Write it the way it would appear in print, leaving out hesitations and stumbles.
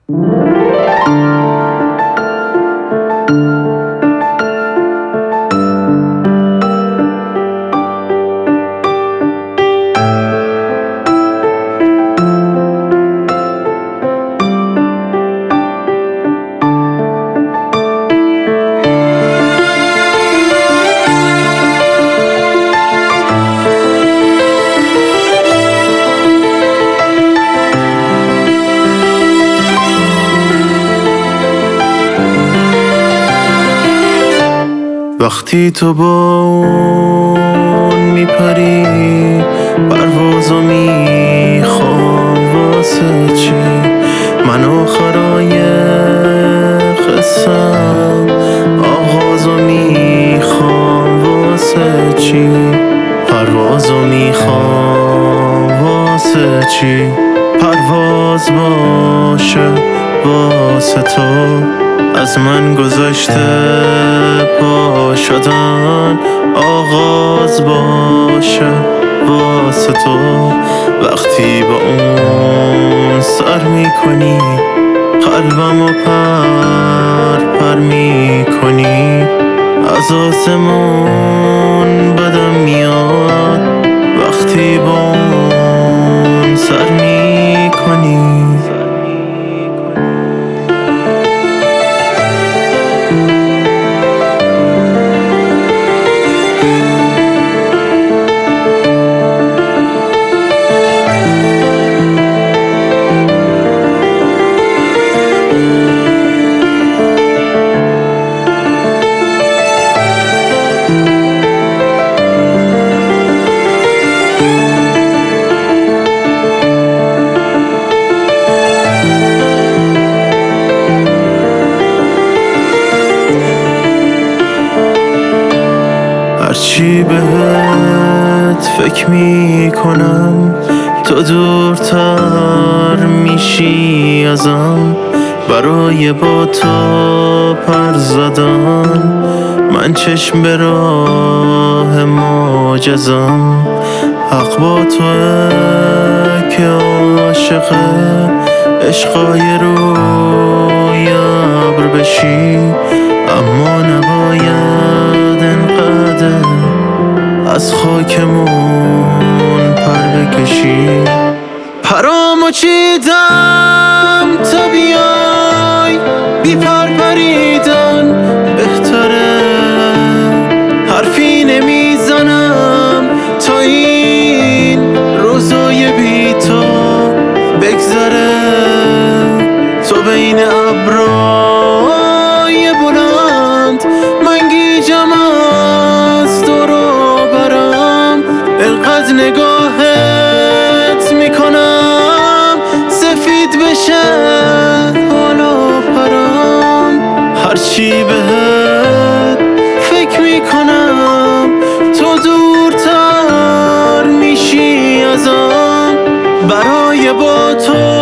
وقتی تو با اون میپری پروازو میخوام واسه چی؟ من آخرای قصم آغازو میخوام واسه چی؟ پروازو میخوام واسه چی؟ پرواز باشه واسه تو از من گذشته پا شدن، آغاز باشه واسه تو وقتی با اون سر میکنی قلبمو پر میکنی. از آسمون بدم میاد وقتی با اون سر میکنی. هرچی بهت فکر میکنم تو دورتر میشی ازم. برای با تو پر زدن من چشم به راه معجزم. حق با توه که عاشقه عشقای روی ابر بشی، اما نباید انقدر از خاکمون پر بکشی. پرامو چیدم تا بیای بی پر پریدن بهتره. حرفی نمیزنم تا این روزای بی تو بگذره. تو بین ابرای بلند من گیجم از دور و برم. انقدر نگاهت میکنم سفید بشه حالا پرم. هرچی بهت فکر میکنم تو دورتر میشی ازم. برای با تو